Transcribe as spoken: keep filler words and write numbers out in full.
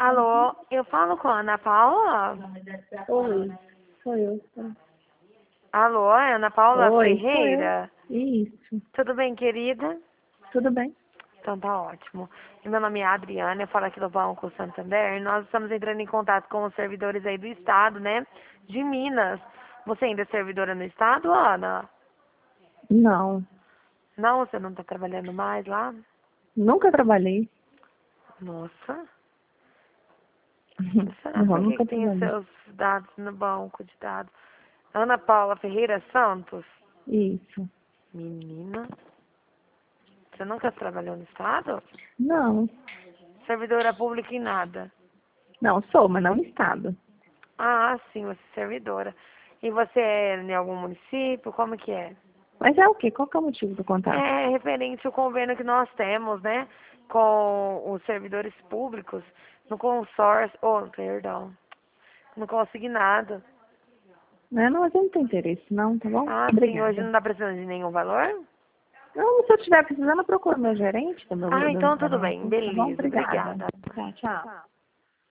Alô, eu falo com a Ana Paula? Oi, sou eu. Alô, é Ana Paula Oi, Ferreira? sou eu. Isso, Tudo bem, querida? tudo bem? Então tá ótimo. E meu nome é Adriana, eu falo aqui do Banco Santander. Nós estamos entrando em contato com os servidores aí do estado, né? De Minas. Você ainda é servidora no estado, Ana? Não, Não, você não está trabalhando mais lá? nunca trabalhei. Nossa. Será Não, por que nunca que tem os trabalhei. seus dados no banco de dados? Ana Paula Ferreira Santos? Isso. Menina. Você nunca trabalhou no estado? Não, Servidora pública em nada. não, sou, mas não no estado. Ah, sim, você é servidora. E você é em algum município? Como que é? Mas é o quê? Qual que é o motivo do contato? É referente ao convênio que nós temos, né? Com os servidores públicos no consórcio. Oh, perdão. No consignado. Não, não, mas eu não tenho interesse, não, tá bom? Ah, sim, hoje Obrigada. não dá precisando de nenhum valor? Não, se eu estiver precisando, eu procuro meu gerente do meu, Ah, do então meu tudo bem. banco, tá bom? Beleza. Obrigada. Obrigada. Tá, tchau.